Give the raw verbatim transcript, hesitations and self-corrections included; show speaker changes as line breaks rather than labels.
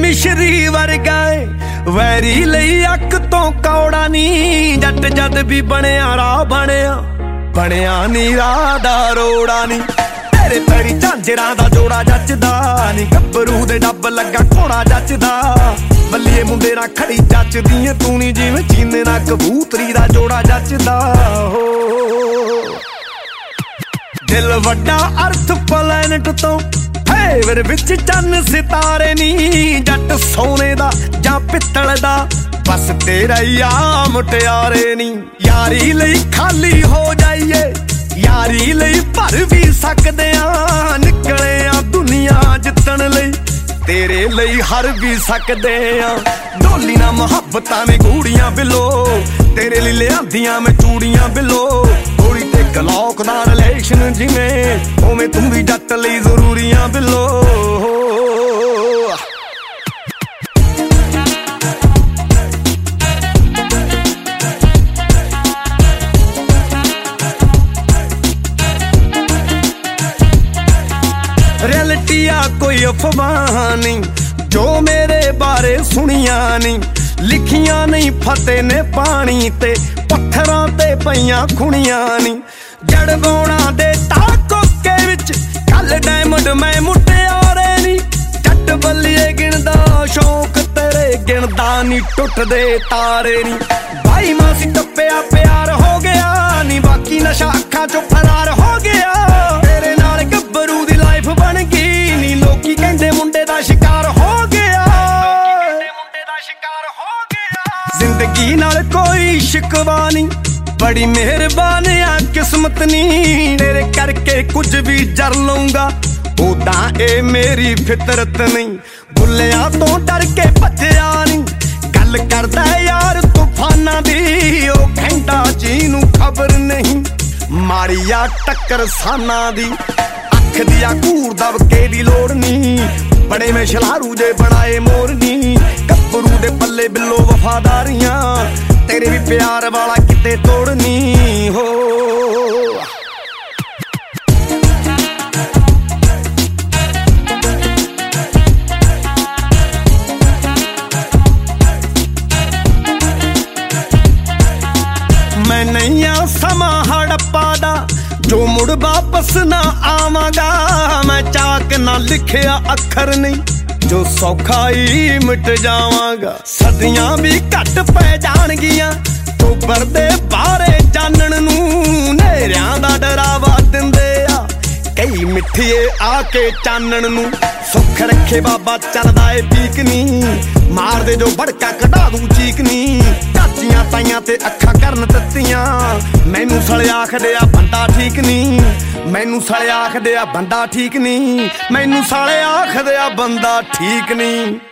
मिश्री वर्गा वैरी लई अक तो कौड़ा नी जट जद भी बनिया राह बनिया बनिया नी राह दा रोड़ा नी तेरे पैरी झांजरां दा जोड़ा जचदा नी गब्बरू दे डब लगा घोड़ा जचदा बल्लिए मुंडे ना खड़ी जचदी तू नी जिवें चीने ना कबूतरी दा जोड़ा जचदा हो दिल वड्डा अर्थ प्लैनेट तो फेवर विच चन्न सितारे नी जट सोने दा जां पित्तल दा बस तेरा या मुटियारे नी यारी लई खाली हो जाइए यारी लई भर भी सकदे आ निकले आ दुनिया जितण लई तेरे लई हर भी सकदे आ डोली ना मुहब्बतां ने गूड़ियां बिलो तेरे लई लियांदियां मैं चूड़ियां बिलो थोड़ी ते गलौक दा रिलेशन जिवें उवें तू भी जट लई जरूरियां बिलो रियलिटिया कोई अफवाह नहीं जो मेरे बारे सुनिया नहीं लिखिया नहीं फतेह ने पानी ते पत्थरां ते पईयां खुणियां नहीं जड़ बौणा दे ताकोके विच कल डायमंड मैं मुटियारे नी जट बल्लिए गिणदा शौक तेरे गिणदा नी टुटदे तारे नी भाई मासी टप्पिया प्यार हो गया नी बाकी नशा अखां चों फरार हो गया तेरे नाल गब्बरू दी लाइफ बन गई नी लोकी कहंदे मुंडे दा शिकार हो गया मुंडे दा शिकार हो गया जिंदगी नाल कोई शिकवा नहीं बड़ी मेहरबान आ किस्मत नी तेरे करके कुछ भी जर लूंगा ओदा ए मेरी फितरत नहीं बुल्लियां तो डर के भज्जिया नहीं गल करदा यार तूफाना दी ओ घंटा जी नूं खबर नहीं मारिया टक्कर साना दी अख दिया घूर दबके दी लोड़ नी बड़े में शलारू जे बनाए मोरनी गब्बरू दे पल्ले बिल्लो वफादारियां तेरे भी प्यार वाला किते तोड़नी हो मैं नहीं आ समा हड़प्पा दा जो मुड़ वापस ना आवांगा मैं चाक ना लिखिया अखर नहीं जो सौखा ही मिट जावांगा सदियां भी घट पै जाणगियां टोबर दे बारे जानण नूं नेरियां दा डरावा दिंदे आ कई मिठिए आके चानण नूं सुख रखे बाबा चलदा ए पीक नी मार दे जो भड़का कढा दूं चीक नी चाचियां ताइयां ते अखां करन तत्तियां मैनू सले आखदे आ बंदा ठीक नी मैनू सले आखदे आ बंदा ठीक नी मैनू साले आखदे आ बंदा ठीक नी।